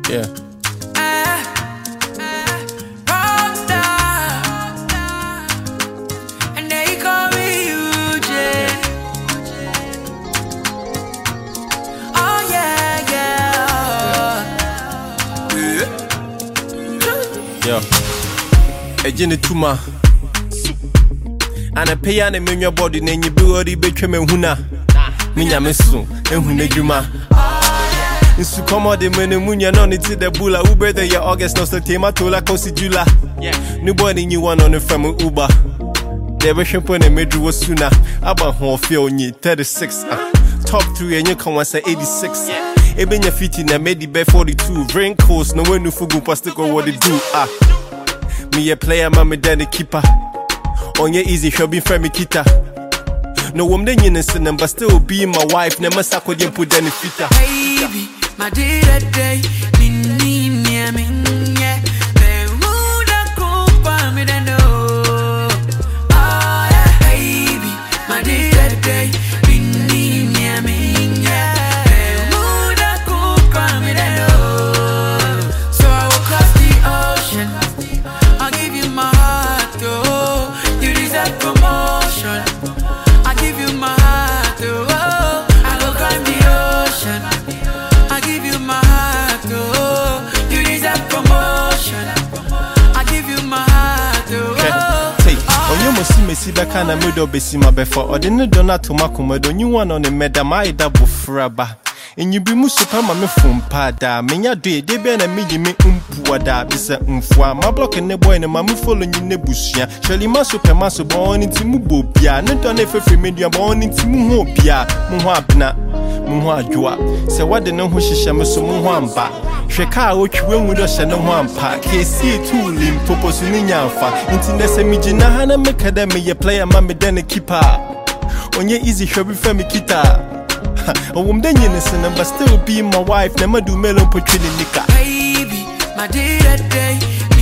Yeah. And they call me UJ. Oh yeah, yeah. Yo. Ejini tuma. And a pay and a menu body name you be already betray me huna. Minya mesu, ehune juma. Insu come out the menu munya no need the bula Uber the year August no so tema tola kosi jula. Nobody knew one on the from Uber. They were shampoo and made was sooner. About home feel ni 36. Top 3 and you come once 86. Eben your feet in a made the 42. Wrinkles, no one who fugu pastic or what they do. Me a player, mamma, daddy keeper. On your easy, she'll be friend me kita. No woman in the but still be my wife. Never suck with you put any fita. Baby, my day that day, so I will cross the ocean. I'll give you my heart, oh, you deserve promotion. I'll give you my heart, oh, I will climb the ocean. I'll give you my heart, oh, you deserve promotion. I'll give you my heart, oh. Take on your must back and a middle besima before or the donut to Macomodo, you one on the medam, I double fraba. And you be musupa mame from pada. Menya day, they be a medium umpuada, bisa umfwa. My block and the boy and mamma following in the bushia. Surely my super maso born into Mubopia. Not on a free media born into Muhopia. Muhabna, Muhajua. Say what the no who she shamus Muhamba. Sheka, which will with us and no one pack. KC 2 limb, purpose in Yafa. Into the semijina, Hana Macademy, a player, mammy, then a keeper. On your easy, shall be family kita. A woman innocent, but still be my wife. Never do melon portrait in Nika. Baby, my day that day,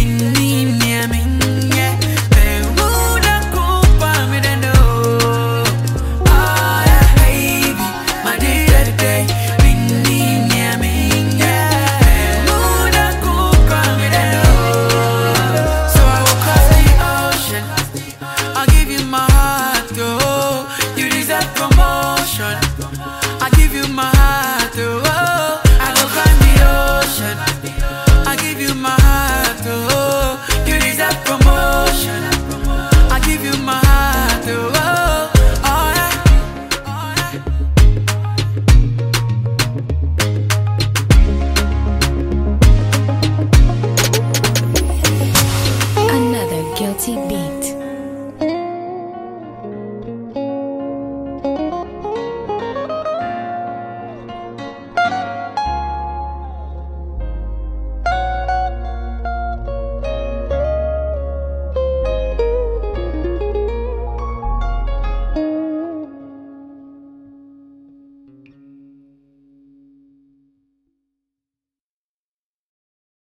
so I will cross the ocean. I'll give you my heart, oh, you deserve promotion. I give you my heart, oh, I will climb the ocean. I give you my heart, oh, you deserve promotion. I give you my heart, oh, Another guilty beat.